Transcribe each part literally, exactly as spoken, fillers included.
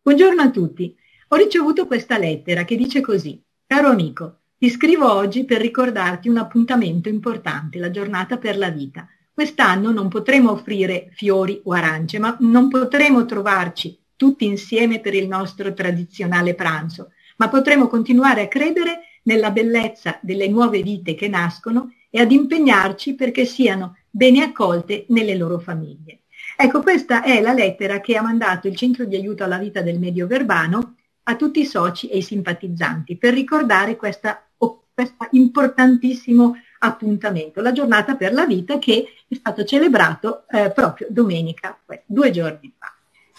Buongiorno a tutti. Ho ricevuto questa lettera che dice così: caro amico, ti scrivo oggi per ricordarti un appuntamento importante, la giornata per la vita. Quest'anno non potremo offrire fiori o arance, ma non potremo trovarci tutti insieme per il nostro tradizionale pranzo, ma potremo continuare a credere nella bellezza delle nuove vite che nascono e ad impegnarci perché siano bene accolte nelle loro famiglie. Ecco, questa è la lettera che ha mandato il Centro di Aiuto alla Vita del Medio Verbano a tutti i soci e i simpatizzanti per ricordare questa, questo importantissimo appuntamento, la giornata per la vita, che è stato celebrato eh, proprio domenica, due giorni fa.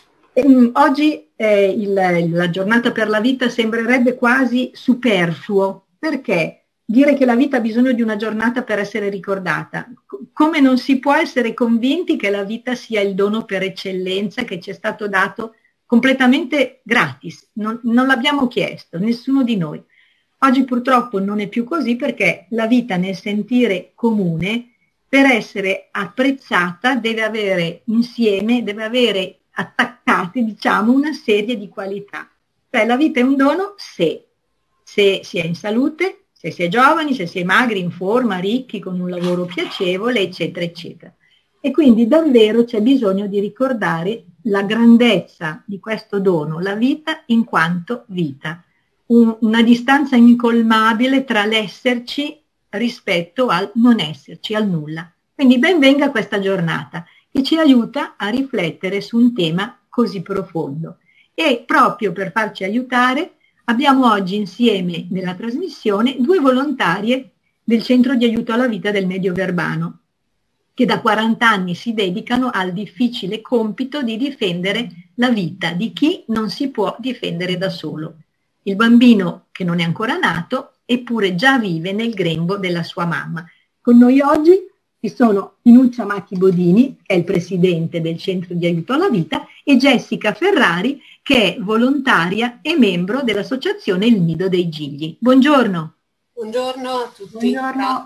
E, oggi eh, il, la giornata per la vita sembrerebbe quasi superfluo, perché dire che la vita ha bisogno di una giornata per essere ricordata, come non si può essere convinti che la vita sia il dono per eccellenza che ci è stato dato completamente gratis, non, non l'abbiamo chiesto, nessuno di noi. Oggi purtroppo non è più così, perché la vita nel sentire comune, per essere apprezzata, deve avere insieme, deve avere attaccate, diciamo, una serie di qualità. Cioè la vita è un dono se, se si è in salute, se si è giovani, se si è magri, in forma, ricchi, con un lavoro piacevole, eccetera, eccetera. E quindi davvero c'è bisogno di ricordare la grandezza di questo dono, la vita in quanto vita, un, una distanza incolmabile tra l'esserci rispetto al non esserci, al nulla. Quindi ben venga questa giornata che ci aiuta a riflettere su un tema così profondo. E proprio per farci aiutare abbiamo oggi insieme nella trasmissione due volontarie del Centro di Aiuto alla Vita del Medio Verbano, che da quaranta anni si dedicano al difficile compito di difendere la vita di chi non si può difendere da solo. Il bambino che non è ancora nato, eppure già vive nel grembo della sua mamma. Con noi oggi ci sono Inuccia Macchi Bodini, che è il presidente del Centro di Aiuto alla Vita, e Jessica Ferrari, che è volontaria e membro dell'associazione Il Nido dei Gigli. Buongiorno. Buongiorno a tutti. Buongiorno.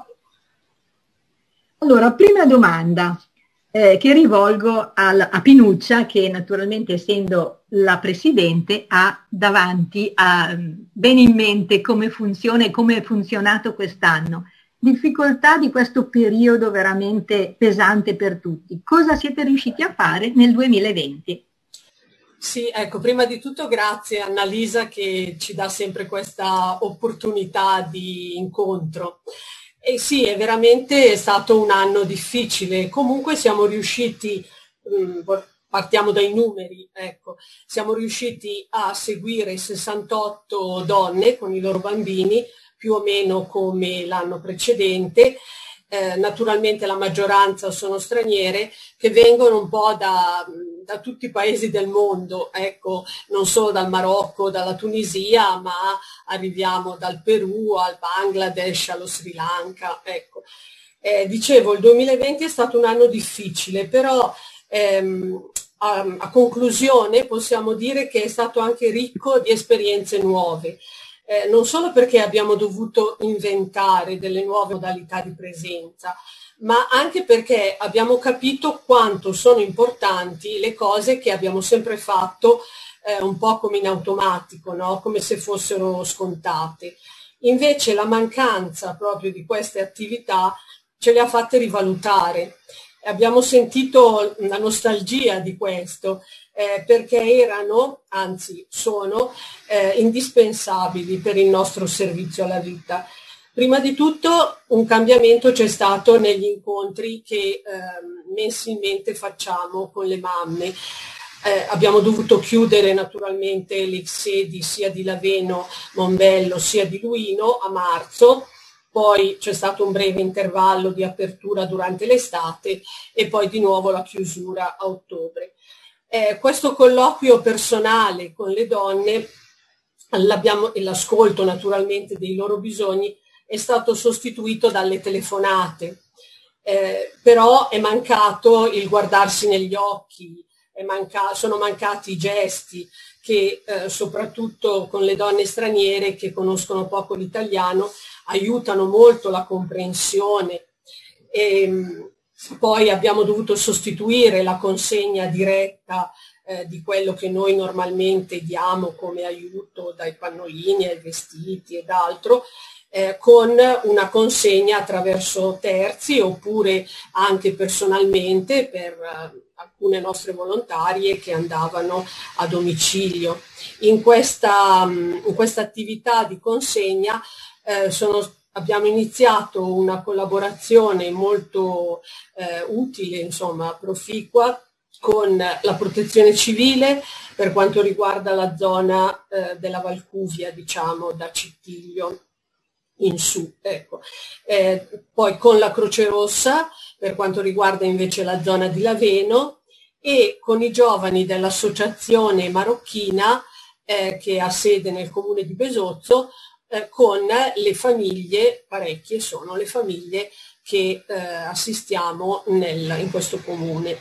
Allora, prima domanda eh, che rivolgo al, a Pinuccia, che naturalmente, essendo la presidente, ha davanti, ha bene in mente come funziona e come è funzionato quest'anno. Difficoltà di questo periodo veramente pesante per tutti. Cosa siete riusciti a fare nel duemilaventi? Sì, ecco, prima di tutto grazie a Annalisa che ci dà sempre questa opportunità di incontro. E sì, è veramente stato un anno difficile, comunque siamo riusciti, mh, partiamo dai numeri, ecco, siamo riusciti a seguire sessantotto donne con i loro bambini, più o meno come l'anno precedente. Eh, naturalmente la maggioranza sono straniere che vengono un po' da, da tutti i paesi del mondo, ecco, non solo dal Marocco, dalla Tunisia, ma arriviamo dal Perù al Bangladesh, allo Sri Lanka, ecco. Eh, dicevo, il duemilaventi è stato un anno difficile, però ehm, a, a conclusione possiamo dire che è stato anche ricco di esperienze nuove. Eh, non solo perché abbiamo dovuto inventare delle nuove modalità di presenza, ma anche perché abbiamo capito quanto sono importanti le cose che abbiamo sempre fatto eh, un po' come in automatico, no? Come se fossero scontate. Invece la mancanza proprio di queste attività ce le ha fatte rivalutare. Abbiamo sentito la nostalgia di questo, eh, perché erano, anzi sono, eh, indispensabili per il nostro servizio alla vita. Prima di tutto un cambiamento c'è stato negli incontri che eh, mensilmente facciamo con le mamme. Eh, abbiamo dovuto chiudere naturalmente le sedi sia di Laveno, Mombello, sia di Luino a marzo. Poi c'è stato un breve intervallo di apertura durante l'estate e poi di nuovo la chiusura a ottobre. Eh, questo colloquio personale con le donne l'abbiamo, e l'ascolto naturalmente dei loro bisogni è stato sostituito dalle telefonate, eh, però è mancato il guardarsi negli occhi, è manca- sono mancati i gesti che eh, soprattutto con le donne straniere che conoscono poco l'italiano aiutano molto la comprensione. E poi abbiamo dovuto sostituire la consegna diretta eh, di quello che noi normalmente diamo come aiuto, dai pannolini ai vestiti ed altro, eh, con una consegna attraverso terzi oppure anche personalmente per eh, alcune nostre volontarie che andavano a domicilio. In questa, in questa attività di consegna eh, sono, abbiamo iniziato una collaborazione molto eh, utile, insomma, proficua, con la Protezione Civile per quanto riguarda la zona eh, della Valcuvia, diciamo, da Cittiglio in su, ecco. Eh, poi con la Croce Rossa per quanto riguarda invece la zona di Laveno, e con i giovani dell'associazione marocchina eh, che ha sede nel comune di Besozzo, eh, con le famiglie, parecchie sono le famiglie che eh, assistiamo nel, in questo comune.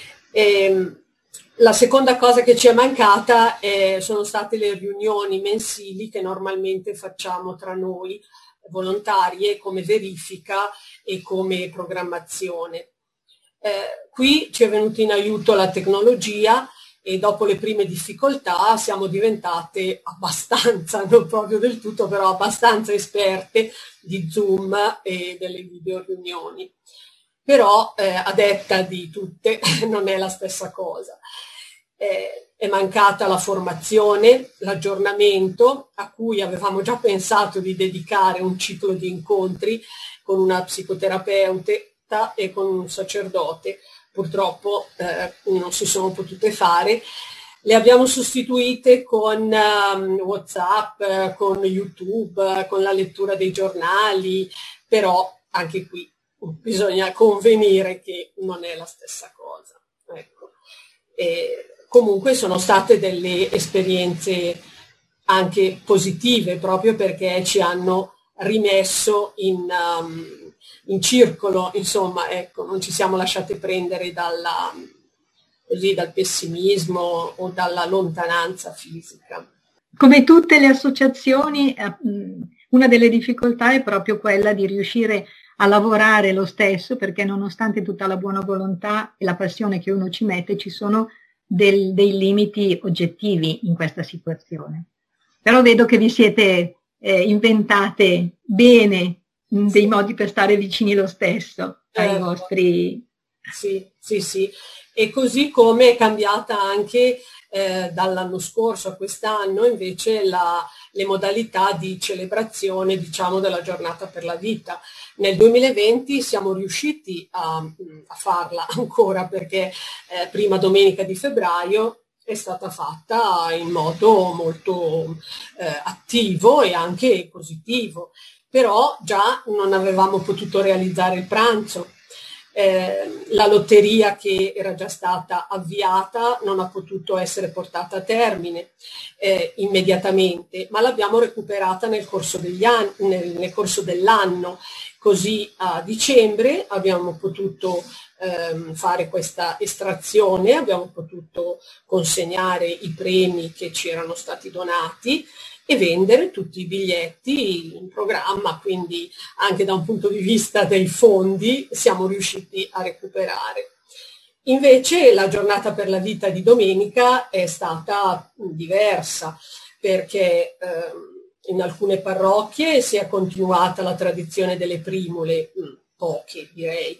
E, la seconda cosa che ci è mancata eh, sono state le riunioni mensili che normalmente facciamo tra noi volontarie come verifica e come programmazione. Eh, qui ci è venuta in aiuto la tecnologia e dopo le prime difficoltà siamo diventate abbastanza, non proprio del tutto, però abbastanza esperte di Zoom e delle video riunioni. Però eh, a detta di tutte non è la stessa cosa. Eh, è mancata la formazione, l'aggiornamento, a cui avevamo già pensato di dedicare un ciclo di incontri con una psicoterapeuta e con un sacerdote. Purtroppo eh, non si sono potute fare. Le abbiamo sostituite con um, WhatsApp, eh, con YouTube, eh, con la lettura dei giornali, però anche qui bisogna convenire che non è la stessa cosa. Ecco. E comunque sono state delle esperienze anche positive, proprio perché ci hanno rimesso in, um, in circolo, insomma, ecco, non ci siamo lasciate prendere dalla, così, dal pessimismo o dalla lontananza fisica. Come tutte le associazioni, una delle difficoltà è proprio quella di riuscire a lavorare lo stesso, perché nonostante tutta la buona volontà e la passione che uno ci mette, ci sono del, dei limiti oggettivi in questa situazione. Però vedo che vi siete eh, inventate bene dei sì. modi per stare vicini lo stesso ai eh, vostri... Sì, sì, sì. E così come è cambiata anche eh, dall'anno scorso a quest'anno invece la, le modalità di celebrazione, diciamo, della giornata per la vita. Nel duemilaventi siamo riusciti a, a farla ancora perché eh, prima domenica di febbraio è stata fatta in modo molto eh, attivo e anche positivo, però già non avevamo potuto realizzare il pranzo. Eh, la lotteria che era già stata avviata non ha potuto essere portata a termine eh, immediatamente, ma l'abbiamo recuperata nel corso degli anni, nel, nel corso dell'anno. Così a dicembre abbiamo potuto ehm, fare questa estrazione, abbiamo potuto consegnare i premi che ci erano stati donati e vendere tutti i biglietti in programma, quindi anche da un punto di vista dei fondi siamo riusciti a recuperare. Invece la giornata per la vita di domenica è stata diversa, perché eh, in alcune parrocchie si è continuata la tradizione delle primule, poche direi,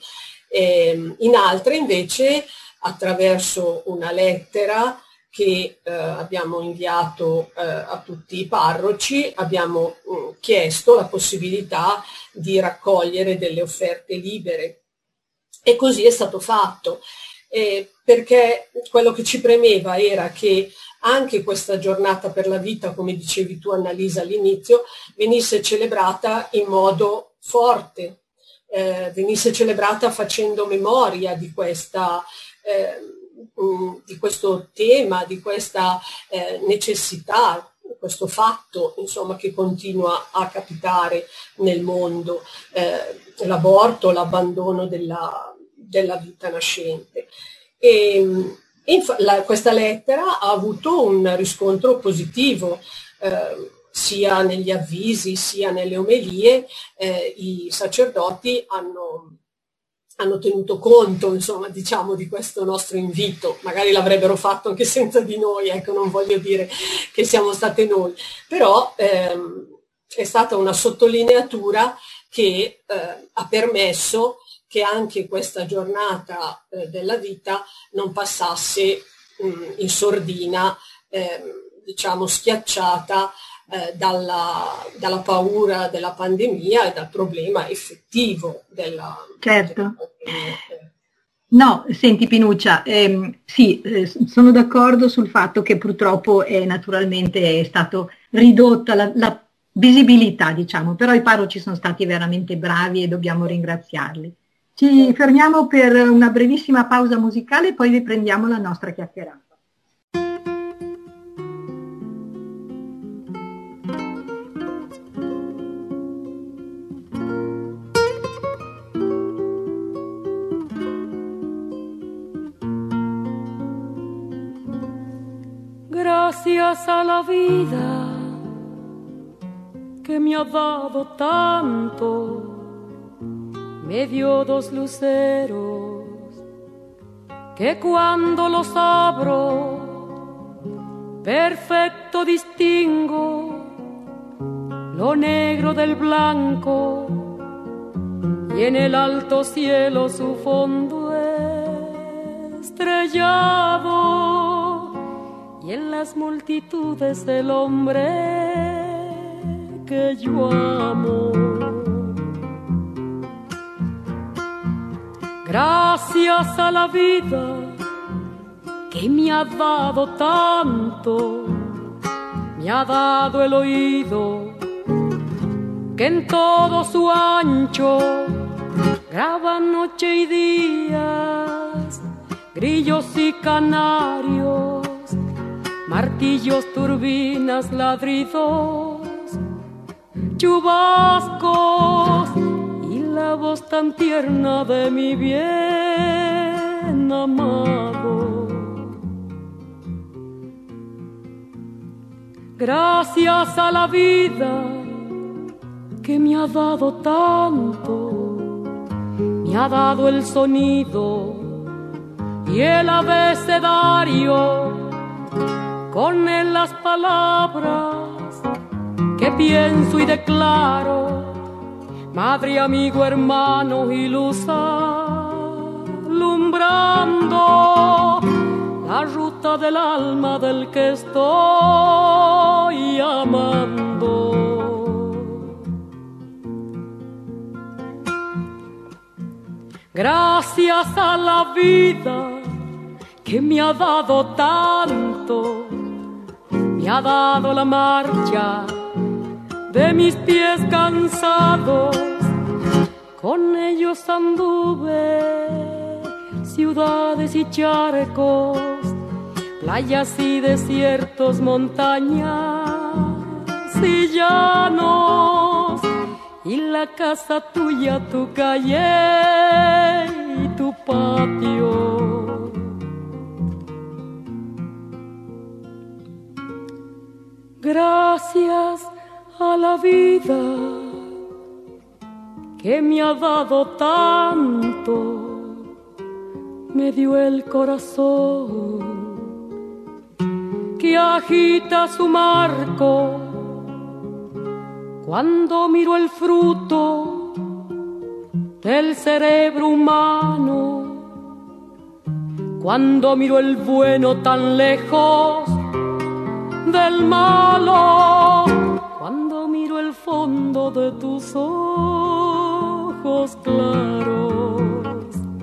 e in altre invece attraverso una lettera che eh, abbiamo inviato eh, a tutti i parroci, abbiamo mh, chiesto la possibilità di raccogliere delle offerte libere e così è stato fatto, eh, perché quello che ci premeva era che anche questa giornata per la vita, come dicevi tu Annalisa all'inizio, venisse celebrata in modo forte, eh, venisse celebrata facendo memoria di questa eh, di questo tema, di questa eh, necessità, questo fatto, insomma, che continua a capitare nel mondo, eh, l'aborto, l'abbandono della, della vita nascente. E, inf- la, questa lettera ha avuto un riscontro positivo, eh, sia negli avvisi sia nelle omelie. Eh, i sacerdoti hanno hanno tenuto conto, insomma, diciamo, di questo nostro invito. Magari l'avrebbero fatto anche senza di noi, ecco, non voglio dire che siamo state noi, però ehm, è stata una sottolineatura che eh, ha permesso che anche questa giornata eh, della vita non passasse mh, in sordina, eh, diciamo, schiacciata eh, dalla, dalla paura della pandemia e dal problema effettivo della... Certo. No, senti Pinuccia, ehm, sì, eh, sono d'accordo sul fatto che purtroppo è, naturalmente è stato ridotta la, la visibilità, diciamo, però i parroci sono stati veramente bravi e dobbiamo ringraziarli. Ci fermiamo per una brevissima pausa musicale e poi riprendiamo la nostra chiacchierata. Gracias a la vida que me ha dado tanto, me dio dos luceros que cuando los abro perfecto distingo lo negro del blanco y en el alto cielo su fondo estrellado y en las multitudes del hombre que yo amo. Gracias a la vida que me ha dado tanto, me ha dado el oído que en todo su ancho graba noche y días, grillos y canarios, martillos, turbinas, ladridos, chubascos y la voz tan tierna de mi bien amado. Gracias a la vida que me ha dado tanto, me ha dado el sonido y el abecedario, con él las palabras que pienso y declaro, madre, amigo, hermano y luz alumbrando la ruta del alma del que estoy amando. Gracias a la vida que me ha dado tanto, me ha dado la marcha de mis pies cansados, con ellos anduve ciudades y charcos, playas y desiertos, montañas y llanos, y la casa tuya, tu calle y tu patio. Gracias a la vida que me ha dado tanto, me dio el corazón que agita su marco cuando miro el fruto del cerebro humano, cuando miro el bueno tan lejos del malo, cuando miro el fondo de tus ojos claros.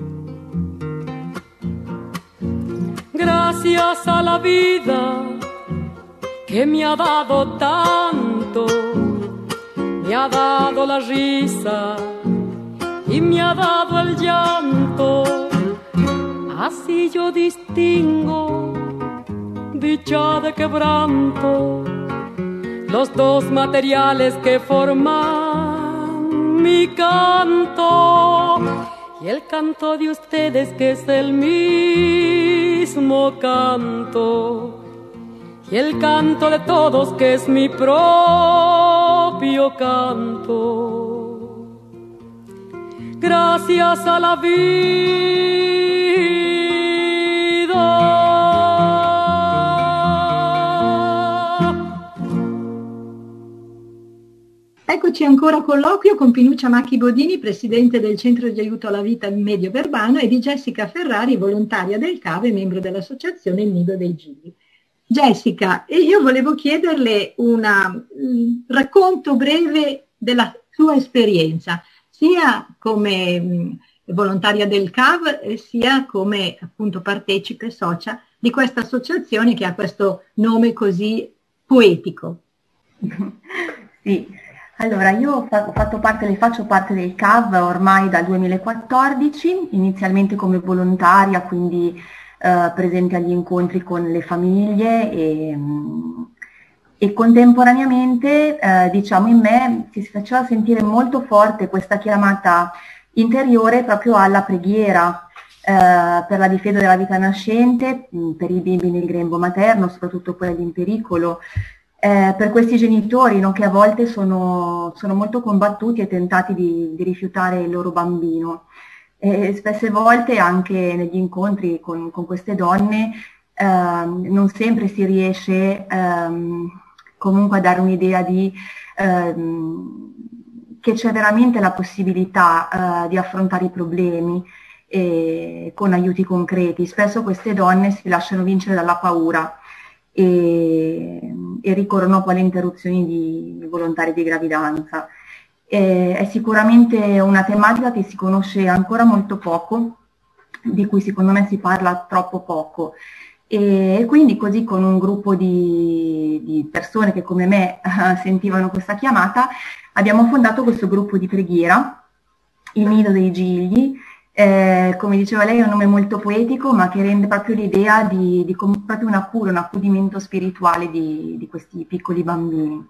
Gracias a la vida que me ha dado tanto, me ha dado la risa y me ha dado el llanto, así yo distingo dicha de quebranto, los dos materiales que forman mi canto, y el canto de ustedes que es el mismo canto, y el canto de todos que es mi propio canto. gracias a la vida. Eccoci ancora a colloquio con Pinuccia Macchi Bodini, presidente del Centro di Aiuto alla Vita Medio Verbano, e di Jessica Ferrari, volontaria del C A V e membro dell'associazione Il Nido dei Gigli. Jessica, io volevo chiederle un racconto breve della sua esperienza, sia come mh, volontaria del C A V, sia come appunto partecipe socia di questa associazione che ha questo nome così poetico. Sì. Allora, io ho fatto parte, le faccio parte del C A V ormai dal duemilaquattordici, inizialmente come volontaria, quindi eh, presente agli incontri con le famiglie e, e contemporaneamente eh, diciamo in me si faceva sentire molto forte questa chiamata interiore proprio alla preghiera eh, per la difesa della vita nascente, per i bimbi nel grembo materno, soprattutto quelli in pericolo. Eh, per questi genitori, no, che a volte sono, sono molto combattuti e tentati di, di rifiutare il loro bambino. E spesse volte anche negli incontri con, con queste donne eh, non sempre si riesce ehm, comunque a dare un'idea di ehm, che c'è veramente la possibilità eh, di affrontare i problemi e, con aiuti concreti. Spesso queste donne si lasciano vincere dalla paura e, e ricorrono poi alle interruzioni di volontari di gravidanza. E, è sicuramente una tematica che si conosce ancora molto poco, di cui secondo me si parla troppo poco. E quindi così con un gruppo di, di persone che come me uh, sentivano questa chiamata, abbiamo fondato questo gruppo di preghiera, Il Nido dei Gigli. Eh, come diceva lei è un nome molto poetico, ma che rende proprio l'idea di, di proprio una cura, un accudimento spirituale di, di questi piccoli bambini.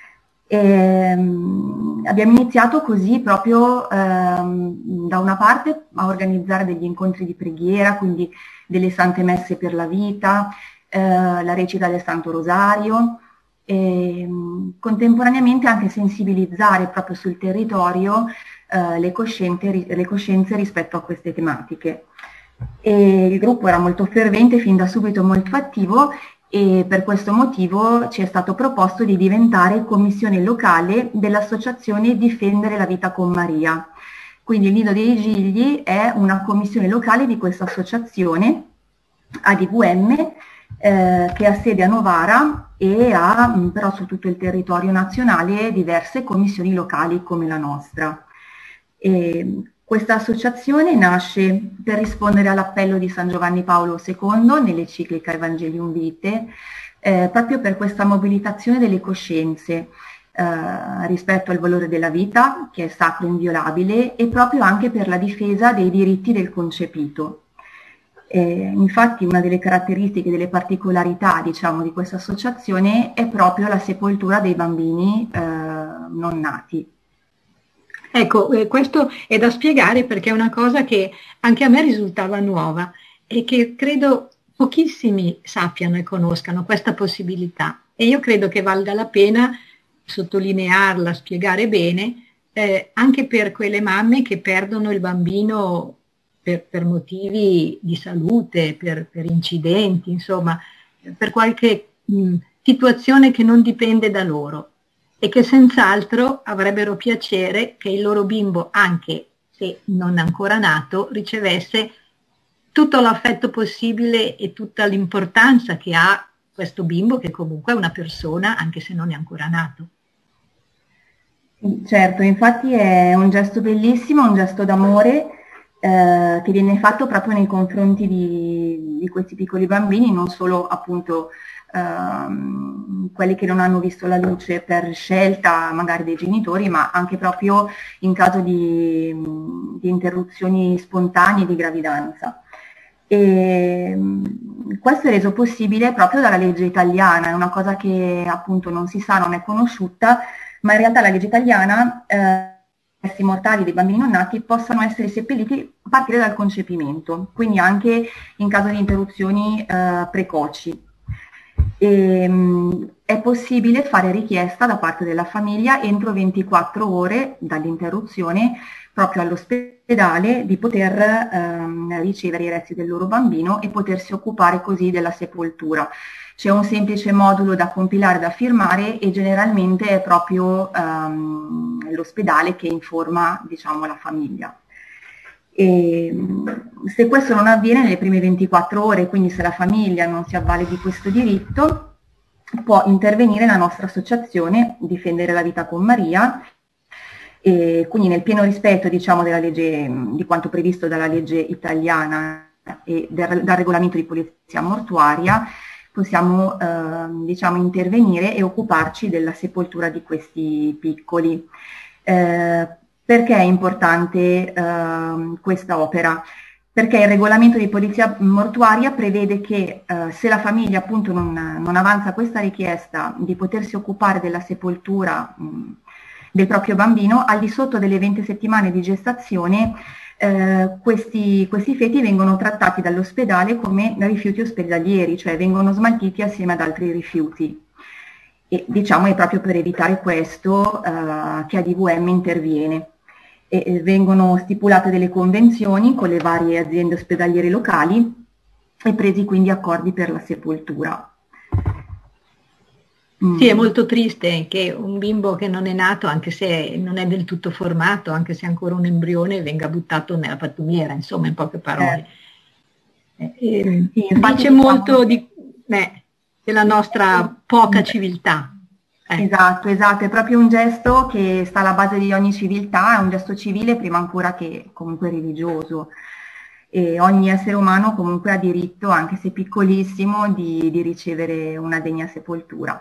E, um, abbiamo iniziato così proprio um, da una parte a organizzare degli incontri di preghiera, quindi delle sante messe per la vita, eh, la recita del Santo Rosario, e um, contemporaneamente anche sensibilizzare proprio sul territorio Uh, le, coscienze, le coscienze rispetto a queste tematiche. E il gruppo era molto fervente, fin da subito molto attivo, e per questo motivo ci è stato proposto di diventare commissione locale dell'associazione Difendere la Vita con Maria. Quindi il Nido dei Gigli è una commissione locale di questa associazione A D V M eh, che ha sede a Novara e ha mh, però su tutto il territorio nazionale diverse commissioni locali come la nostra. E questa associazione nasce per rispondere all'appello di San Giovanni Paolo secondo nell'enciclica Evangelium Vitae, eh, proprio per questa mobilitazione delle coscienze eh, rispetto al valore della vita, che è sacro e inviolabile, e proprio anche per la difesa dei diritti del concepito. Eh, infatti una delle caratteristiche, delle particolarità diciamo, di questa associazione è proprio la sepoltura dei bambini eh, non nati. Ecco, eh, questo è da spiegare perché è una cosa che anche a me risultava nuova e che credo pochissimi sappiano e conoscano questa possibilità, e io credo che valga la pena sottolinearla, spiegare bene, eh, anche per quelle mamme che perdono il bambino per, per motivi di salute, per, per incidenti, insomma, per qualche mh, situazione che non dipende da loro, e che senz'altro avrebbero piacere che il loro bimbo, anche se non ancora nato, ricevesse tutto l'affetto possibile e tutta l'importanza che ha questo bimbo, che comunque è una persona, anche se non è ancora nato. Certo, infatti è un gesto bellissimo, un gesto d'amore eh, che viene fatto proprio nei confronti di, di questi piccoli bambini, non solo appunto Uh, quelli che non hanno visto la luce per scelta magari dei genitori, ma anche proprio in caso di, di interruzioni spontanee di gravidanza. E questo è reso possibile proprio dalla legge italiana, è una cosa che appunto non si sa, non è conosciuta, ma in realtà la legge italiana eh, i resti mortali dei bambini non nati possono essere seppelliti a partire dal concepimento, quindi anche in caso di interruzioni eh, precoci. E, mh, è possibile fare richiesta da parte della famiglia entro ventiquattro ore dall'interruzione proprio all'ospedale di poter ehm, ricevere i resti del loro bambino e potersi occupare così della sepoltura. C'è un semplice modulo da compilare, da firmare, e generalmente è proprio ehm, l'ospedale che informa, diciamo, la famiglia. E se questo non avviene nelle prime ventiquattro ore, quindi se la famiglia non si avvale di questo diritto, può intervenire la nostra associazione Difendere la Vita con Maria, e quindi nel pieno rispetto, diciamo, della legge, di quanto previsto dalla legge italiana e del, dal regolamento di polizia mortuaria, possiamo eh, diciamo, intervenire e occuparci della sepoltura di questi piccoli. Eh, perché è importante eh, questa opera? Perché il regolamento di polizia mortuaria prevede che eh, se la famiglia appunto non, non avanza questa richiesta di potersi occupare della sepoltura mh, del proprio bambino, al di sotto delle venti settimane di gestazione Eh, questi, questi feti vengono trattati dall'ospedale come rifiuti ospedalieri, cioè vengono smaltiti assieme ad altri rifiuti. E diciamo è proprio per evitare questo eh, che A D V M interviene. E, e vengono stipulate delle convenzioni con le varie aziende ospedaliere locali e presi quindi accordi per la sepoltura. Sì, è molto triste che un bimbo che non è nato, anche se non è del tutto formato, anche se è ancora un embrione, venga buttato nella pattumiera, insomma, in poche parole. Eh. Eh, sì, dice molto di, eh, della nostra poca civiltà. Eh. Esatto, esatto, è proprio un gesto che sta alla base di ogni civiltà, è un gesto civile prima ancora che comunque religioso. E ogni essere umano comunque ha diritto, anche se piccolissimo, di, di ricevere una degna sepoltura.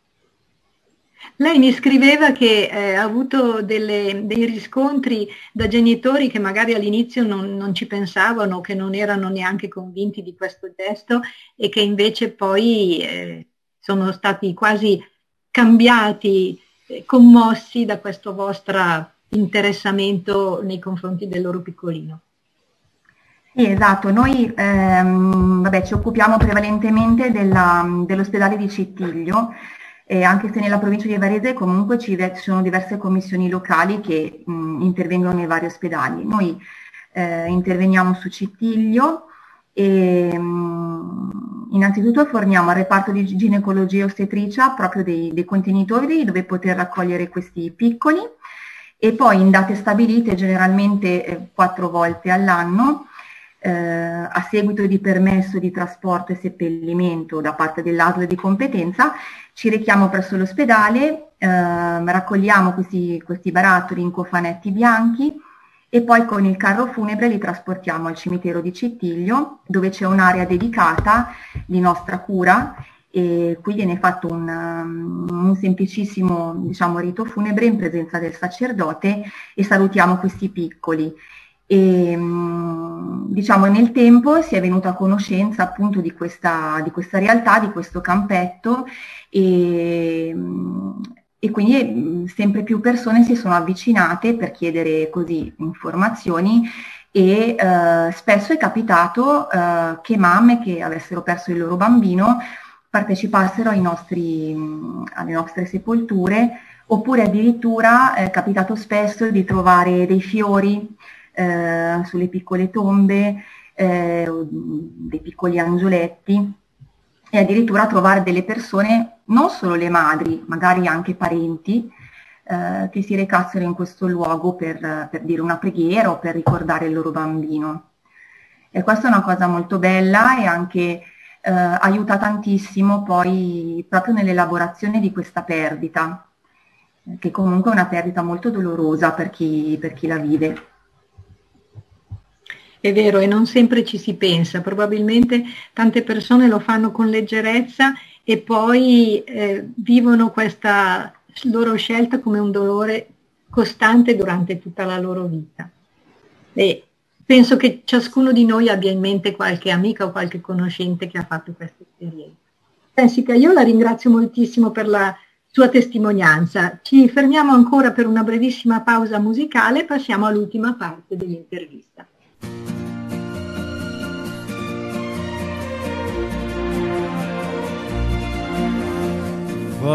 Lei mi scriveva che eh, ha avuto delle, dei riscontri da genitori che magari all'inizio non, non ci pensavano, che non erano neanche convinti di questo gesto e che invece poi eh, sono stati quasi cambiati, eh, commossi da questo vostro interessamento nei confronti del loro piccolino. Sì, esatto, noi ehm, vabbè, ci occupiamo prevalentemente della, dell'ospedale di Cittiglio. E anche se nella provincia di Varese comunque ci sono diverse commissioni locali che mh, intervengono nei vari ospedali. Noi eh, interveniamo su Cittiglio e mh, innanzitutto forniamo al reparto di ginecologia e ostetricia proprio dei, dei contenitori dove poter raccogliere questi piccoli, e poi in date stabilite, generalmente eh, quattro volte all'anno, eh, a seguito di permesso di trasporto e seppellimento da parte dell'A S L di competenza, ci rechiamo presso l'ospedale, eh, raccogliamo questi, questi barattoli in cofanetti bianchi e poi con il carro funebre li trasportiamo al cimitero di Cittiglio, dove c'è un'area dedicata di nostra cura, e qui viene fatto un, un semplicissimo, diciamo, rito funebre in presenza del sacerdote e salutiamo questi piccoli. E, diciamo, nel tempo si è venuta a conoscenza appunto di questa, di questa realtà, di questo campetto, e, e quindi sempre più persone si sono avvicinate per chiedere così informazioni, e eh, spesso è capitato eh, che mamme che avessero perso il loro bambino partecipassero ai nostri, alle nostre sepolture, oppure addirittura è capitato spesso di trovare dei fiori Eh, sulle piccole tombe, eh, dei piccoli angioletti, e addirittura trovare delle persone, non solo le madri, magari anche parenti, eh, che si recassero in questo luogo per, per dire una preghiera o per ricordare il loro bambino. E questa è una cosa molto bella e anche eh, aiuta tantissimo poi proprio nell'elaborazione di questa perdita, che comunque è una perdita molto dolorosa per chi, per chi la vive. È vero, e non sempre ci si pensa, probabilmente tante persone lo fanno con leggerezza e poi eh, vivono questa loro scelta come un dolore costante durante tutta la loro vita. E penso che ciascuno di noi abbia in mente qualche amica o qualche conoscente che ha fatto questa esperienza. Jessica, io la ringrazio moltissimo per la sua testimonianza. Ci fermiamo ancora per una brevissima pausa musicale e passiamo all'ultima parte dell'intervista.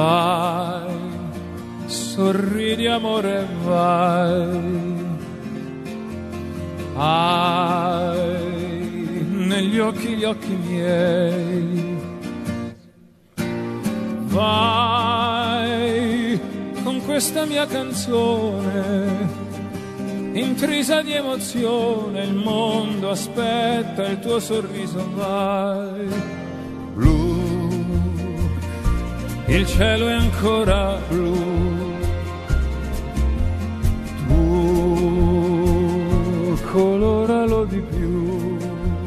Vai, sorridi amore, vai, hai negli occhi gli occhi miei. Vai con questa mia canzone, intrisa di emozione, il mondo aspetta il tuo sorriso. Vai, blu, il cielo è ancora blu, tu coloralo di più.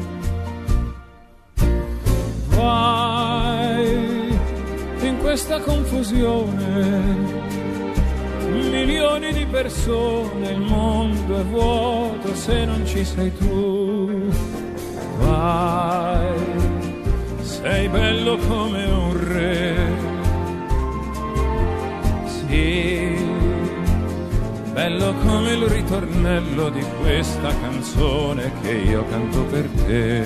Vai in questa confusione, milioni di persone, il mondo è vuoto se non ci sei tu. Vai, sei bello come un re, sì, bello come il ritornello di questa canzone che io canto per te.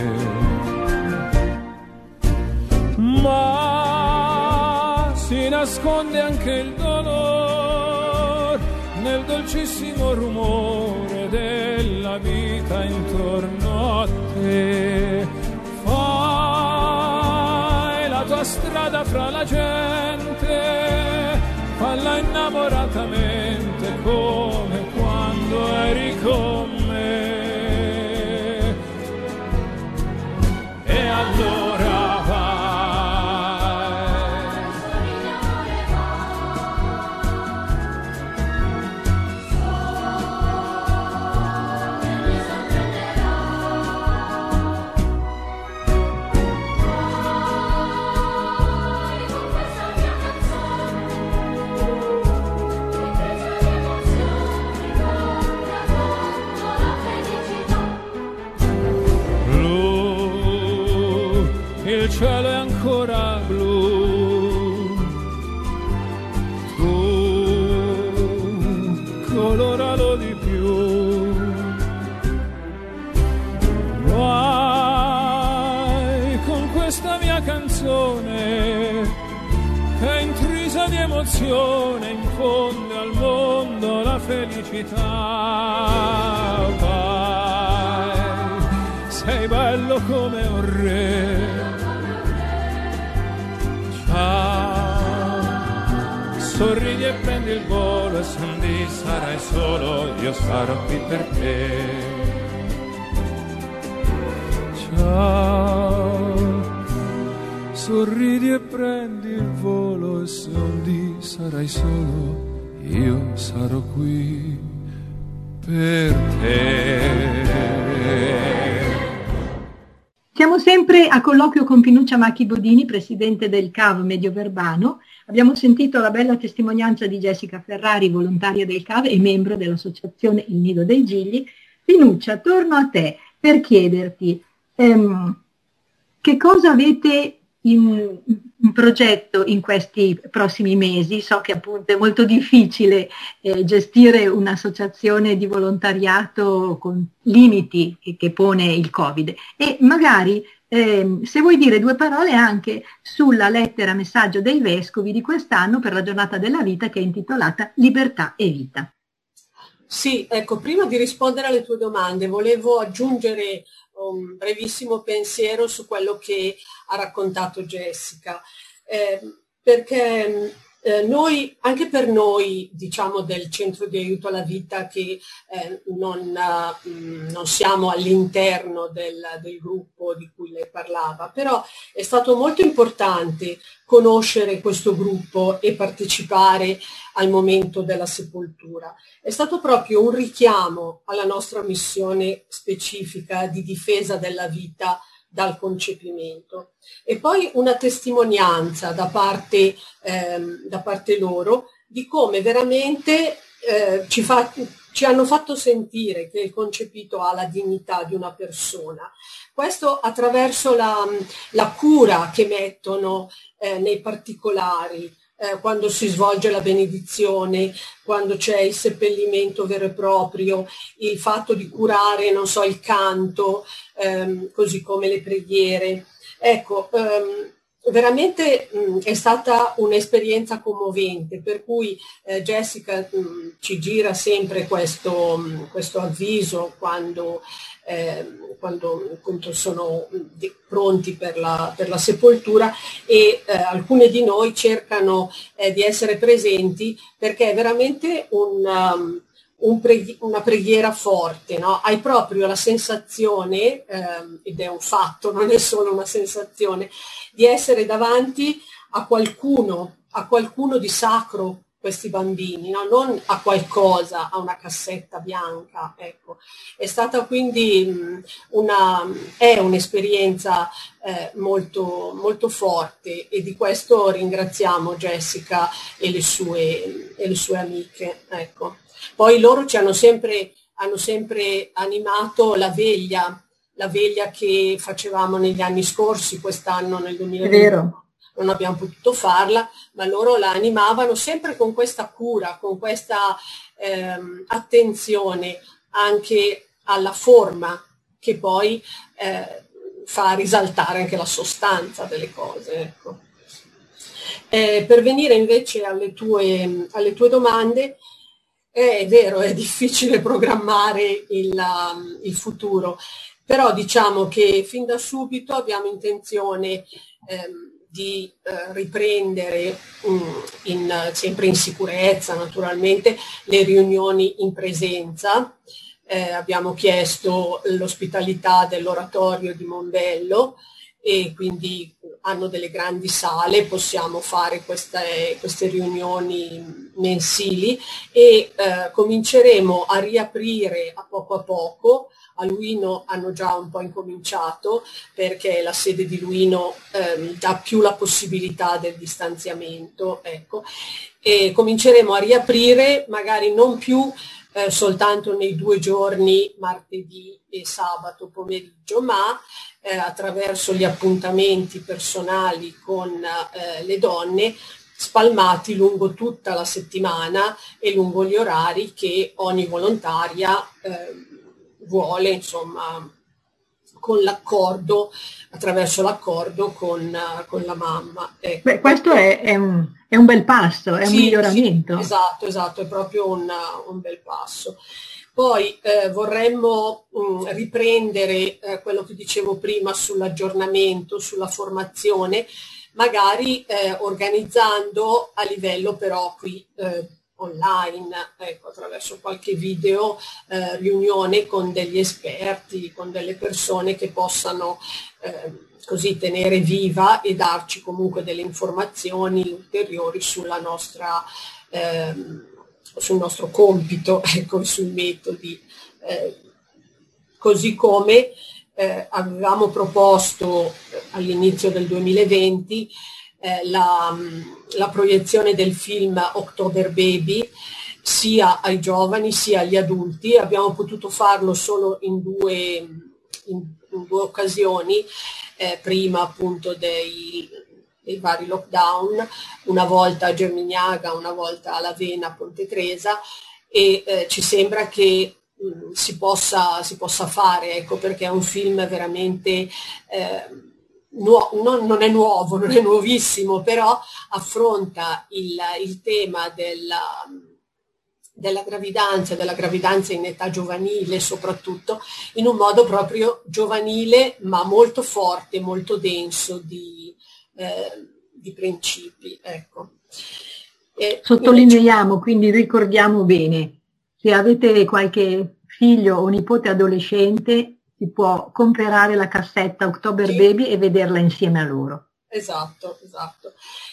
Ma si nasconde anche il dolore nel dolcissimo rumore della vita intorno a te. Fai la tua strada fra la gente, falla innamoratamente come quando eri con me. E allora vai, il cielo è ancora blu, tu coloralo di più. Vai con questa mia canzone che è intrisa di emozione, infonde al mondo la felicità. Vai, sei bello come un re. Ciao, sorridi e prendi il volo, e se un dì sarai solo io sarò qui per te. Ciao, sorridi e prendi il volo, e se un dì sarai solo io sarò qui per te. Siamo sempre a colloquio con Pinuccia Macchi Bodini, presidente del C A V Medioverbano. Abbiamo sentito la bella testimonianza di Jessica Ferrari, volontaria del C A V e membro dell'associazione Il Nido dei Gigli. Pinuccia, torno a te per chiederti ehm, che cosa avete in, in progetto in questi prossimi mesi. So che appunto è molto difficile eh, gestire un'associazione di volontariato con limiti che, che pone il Covid, e magari eh, se vuoi dire due parole anche sulla lettera messaggio dei vescovi di quest'anno per la giornata della vita, che è intitolata Libertà e Vita. Sì, ecco, prima di rispondere alle tue domande volevo aggiungere un brevissimo pensiero su quello che ha raccontato Jessica, eh, perché eh, noi, anche per noi, diciamo, del Centro di Aiuto alla Vita, che eh, non, uh, non siamo all'interno del, del gruppo di cui lei parlava, però è stato molto importante conoscere questo gruppo e partecipare al momento della sepoltura. È stato proprio un richiamo alla nostra missione specifica di difesa della vita dal concepimento, e poi una testimonianza da parte, ehm, da parte loro di come veramente eh, ci, fa, ci hanno fatto sentire che il concepito ha la dignità di una persona. Questo attraverso la, la cura che mettono eh, nei particolari, eh, quando si svolge la benedizione, quando c'è il seppellimento vero e proprio, il fatto di curare, non so, il canto, ehm, così come le preghiere. Ecco, ehm, veramente mh, è stata un'esperienza commovente, per cui eh, Jessica mh, ci gira sempre questo, mh, questo avviso quando, eh, quando appunto sono di, pronti per la, per la sepoltura, e eh, alcune di noi cercano eh, di essere presenti, perché è veramente un... Um, Un preghi- una preghiera forte, no? Hai proprio la sensazione, ehm, ed è un fatto, non è solo una sensazione, di essere davanti a qualcuno, a qualcuno di sacro, questi bambini, no? Non a qualcosa, a una cassetta bianca, ecco. È stata quindi mh, una, è un'esperienza eh, molto, molto forte, e di questo ringraziamo Jessica e le sue, e le sue amiche, ecco. Poi loro ci hanno sempre, hanno sempre animato la veglia, la veglia che facevamo negli anni scorsi, quest'anno nel duemilaventi non abbiamo potuto farla, ma loro la animavano sempre con questa cura, con questa ehm, attenzione anche alla forma, che poi eh, fa risaltare anche la sostanza delle cose, ecco. Eh, per venire invece alle tue, alle tue domande, è vero, è difficile programmare il, il futuro, però diciamo che fin da subito abbiamo intenzione ehm, di eh, riprendere um, in, sempre in sicurezza, naturalmente, le riunioni in presenza. Eh, abbiamo chiesto l'ospitalità dell'oratorio di Monbello, e quindi hanno delle grandi sale, possiamo fare queste, queste riunioni mensili, e eh, cominceremo a riaprire a poco a poco. A Luino hanno già un po' incominciato, perché la sede di Luino ehm, dà più la possibilità del distanziamento, ecco. E cominceremo a riaprire, magari non più eh, soltanto nei due giorni, martedì e sabato pomeriggio, ma eh, attraverso gli appuntamenti personali con eh, le donne, spalmati lungo tutta la settimana e lungo gli orari che ogni volontaria eh, vuole, insomma, con l'accordo, attraverso l'accordo con, con la mamma. Ecco. Beh, questo è, è, un, è un bel passo, è sì, un miglioramento. Sì, esatto, esatto, è proprio un, un bel passo. Poi eh, vorremmo mh, riprendere eh, quello che dicevo prima sull'aggiornamento, sulla formazione, magari eh, organizzando a livello però qui eh, online, ecco, attraverso qualche video eh, riunione con degli esperti, con delle persone che possano eh, così tenere viva e darci comunque delle informazioni ulteriori sulla nostra ehm, sul nostro compito, ecco, sui metodi, eh, così come eh, avevamo proposto all'inizio del duemilaventi eh, la, la proiezione del film October Baby sia ai giovani sia agli adulti. Abbiamo potuto farlo solo in due, in, in due occasioni, eh, prima appunto dei dei vari lockdown, una volta a Germignaga, una volta a Lavena, a Ponte Tresa, e eh, ci sembra che mh, si, possa, si possa fare, ecco, perché è un film veramente, eh, nuo- non, non è nuovo, non è nuovissimo, però affronta il, il tema della, della gravidanza, della gravidanza in età giovanile soprattutto, in un modo proprio giovanile, ma molto forte, molto denso di Eh, di principi, ecco. E sottolineiamo, invece, quindi ricordiamo bene, se avete qualche figlio o nipote adolescente si può comprare la cassetta October sì. Baby e vederla insieme a loro. Esatto, esatto.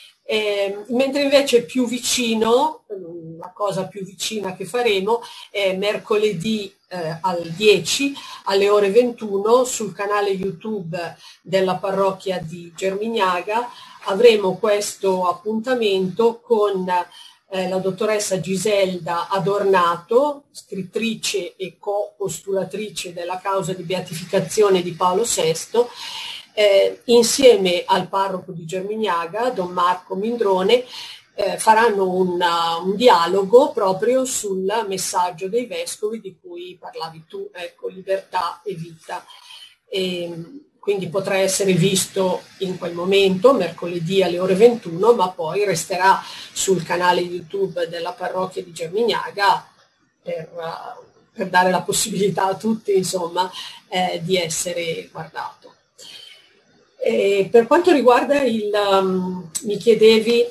Eh, mentre invece più vicino, la cosa più vicina che faremo è mercoledì eh, al dieci alle ore ventuno sul canale YouTube della parrocchia di Germignaga. Avremo questo appuntamento con eh, la dottoressa Giselda Adornato, scrittrice e co-postulatrice della causa di beatificazione di Paolo sesto, Eh, insieme al parroco di Germignaga, Don Marco Mindrone, eh, faranno una, un dialogo proprio sul messaggio dei vescovi di cui parlavi tu, ecco, libertà e vita. E, quindi potrà essere visto in quel momento, mercoledì alle ore ventuno, ma poi resterà sul canale YouTube della parrocchia di Germignaga per, uh, per dare la possibilità a tutti, insomma, eh, di essere guardato. E per quanto riguarda il, um, mi chiedevi,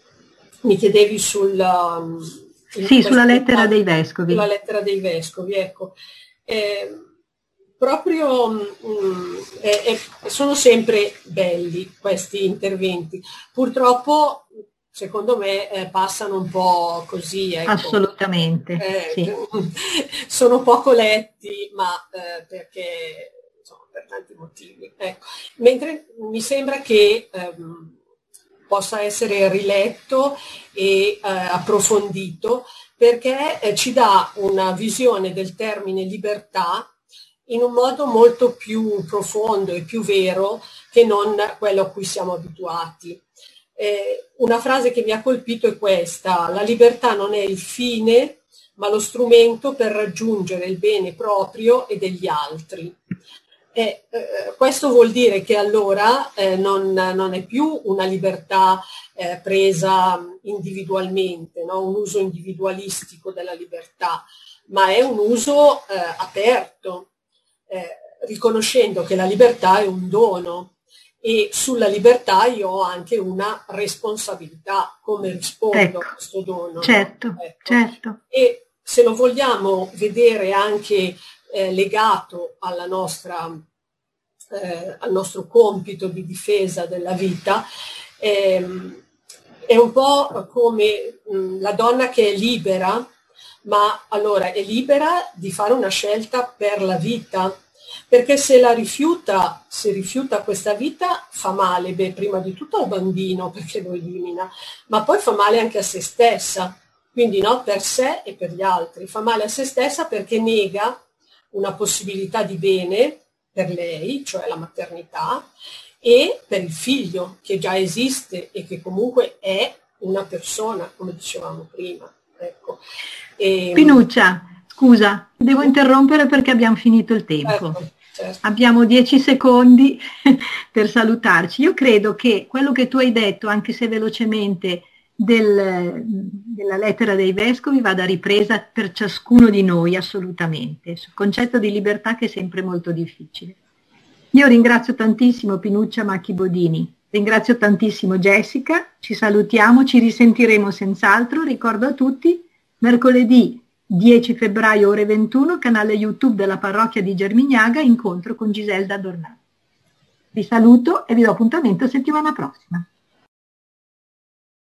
mi chiedevi sul... Um, sì, sulla lettera dei vescovi. Sulla lettera dei vescovi, ecco. Eh, proprio mh, eh, eh, sono sempre belli questi interventi. Purtroppo, secondo me, eh, passano un po' così. Ecco. Assolutamente. Eh, sì. Sono poco letti, ma eh, perché insomma, per tanti motivi. Ecco. Mentre mi sembra che ehm, possa essere riletto e eh, approfondito, perché eh, ci dà una visione del termine libertà in un modo molto più profondo e più vero che non quello a cui siamo abituati. Eh, una frase che mi ha colpito è questa: la libertà non è il fine, ma lo strumento per raggiungere il bene proprio e degli altri. Eh, eh, questo vuol dire che allora eh, non, non è più una libertà eh, presa individualmente, no? Un uso individualistico della libertà, ma è un uso eh, aperto, eh, riconoscendo che la libertà è un dono e sulla libertà io ho anche una responsabilità, come rispondo ecco, a questo dono. certo, no? Ecco. certo. E se lo vogliamo vedere anche Eh, legato alla nostra, eh, al nostro compito di difesa della vita, ehm, è un po' come mh, la donna che è libera, ma allora è libera di fare una scelta per la vita, perché se la rifiuta, se rifiuta questa vita fa male, beh, prima di tutto al bambino perché lo elimina, ma poi fa male anche a se stessa, quindi no, per sé e per gli altri, fa male a se stessa perché nega una possibilità di bene per lei, cioè la maternità, e per il figlio che già esiste e che comunque è una persona, come dicevamo prima. Ecco. E... Pinuccia, scusa, devo interrompere perché abbiamo finito il tempo. Certo, certo. Abbiamo dieci secondi per salutarci. Io credo che quello che tu hai detto, anche se velocemente, Del, della lettera dei vescovi vada ripresa per ciascuno di noi assolutamente, sul concetto di libertà che è sempre molto difficile. Io ringrazio tantissimo Pinuccia Macchi Bodini, ringrazio tantissimo Jessica, ci salutiamo, ci risentiremo senz'altro. Ricordo a tutti, mercoledì dieci febbraio ore ventuno, canale YouTube della parrocchia di Germignaga, incontro con Giselda Dornati. Vi saluto e vi do appuntamento settimana prossima.